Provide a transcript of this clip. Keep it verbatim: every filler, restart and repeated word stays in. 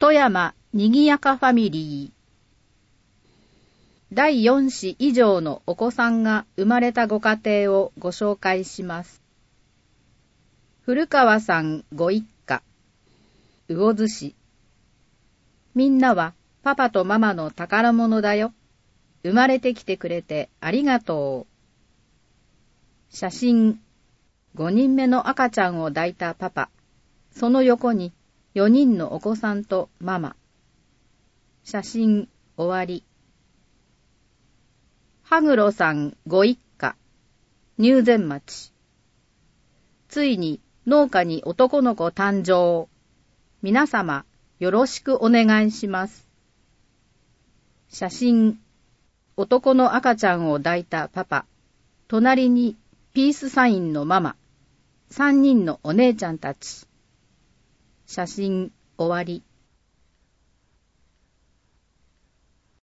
里山にぎやかファミリー。だいよん子以上のお子さんが生まれたご家庭をご紹介します。古川さんご一家、魚津市。みんなはパパとママの宝物だよ。生まれてきてくれてありがとう。写真、ごにんめの赤ちゃんを抱いたパパ、その横によにんのお子さんとママ。写真終わり。羽黒さんご一家、入善町。ついに農家に男の子誕生。皆様よろしくお願いします。写真、男の赤ちゃんを抱いたパパ、隣にピースサインのママ、三人のお姉ちゃんたち。写真終わり。